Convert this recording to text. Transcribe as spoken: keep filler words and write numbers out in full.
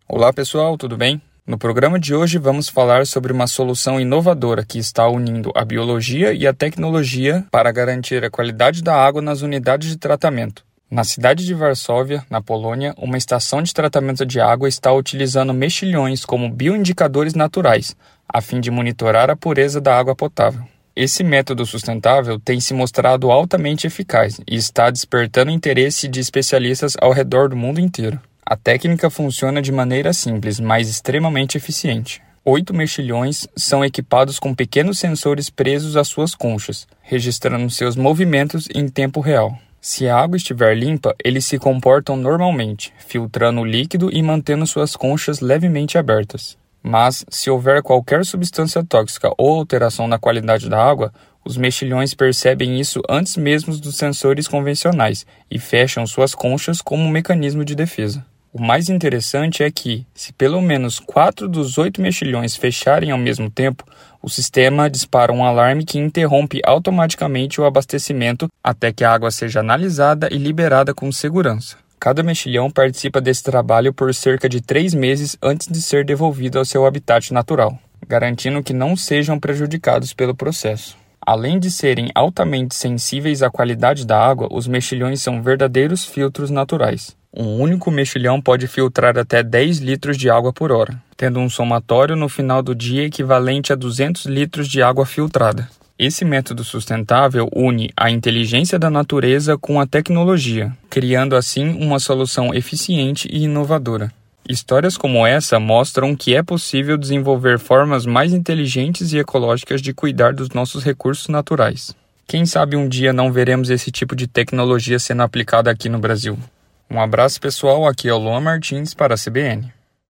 Olá pessoal, tudo bem? No programa de hoje vamos falar sobre uma solução inovadora que está unindo a biologia e a tecnologia para garantir a qualidade da água nas unidades de tratamento. Na cidade de Varsóvia, na Polônia, uma estação de tratamento de água está utilizando mexilhões como bioindicadores naturais, a fim de monitorar a pureza da água potável. Esse método sustentável tem se mostrado altamente eficaz e está despertando interesse de especialistas ao redor do mundo inteiro. A técnica funciona de maneira simples, mas extremamente eficiente. Oito mexilhões são equipados com pequenos sensores presos às suas conchas, registrando seus movimentos em tempo real. Se a água estiver limpa, eles se comportam normalmente, filtrando o líquido e mantendo suas conchas levemente abertas. Mas, se houver qualquer substância tóxica ou alteração na qualidade da água, os mexilhões percebem isso antes mesmo dos sensores convencionais e fecham suas conchas como um mecanismo de defesa. O mais interessante é que, se pelo menos quatro dos oito mexilhões fecharem ao mesmo tempo, o sistema dispara um alarme que interrompe automaticamente o abastecimento até que a água seja analisada e liberada com segurança. Cada mexilhão participa desse trabalho por cerca de três meses antes de ser devolvido ao seu habitat natural, garantindo que não sejam prejudicados pelo processo. Além de serem altamente sensíveis à qualidade da água, os mexilhões são verdadeiros filtros naturais. Um único mexilhão pode filtrar até dez litros de água por hora, tendo um somatório no final do dia equivalente a duzentos litros de água filtrada. Esse método sustentável une a inteligência da natureza com a tecnologia, criando assim uma solução eficiente e inovadora. Histórias como essa mostram que é possível desenvolver formas mais inteligentes e ecológicas de cuidar dos nossos recursos naturais. Quem sabe um dia não veremos esse tipo de tecnologia sendo aplicada aqui no Brasil. Um abraço pessoal, aqui é o Luan Martins para a C B N.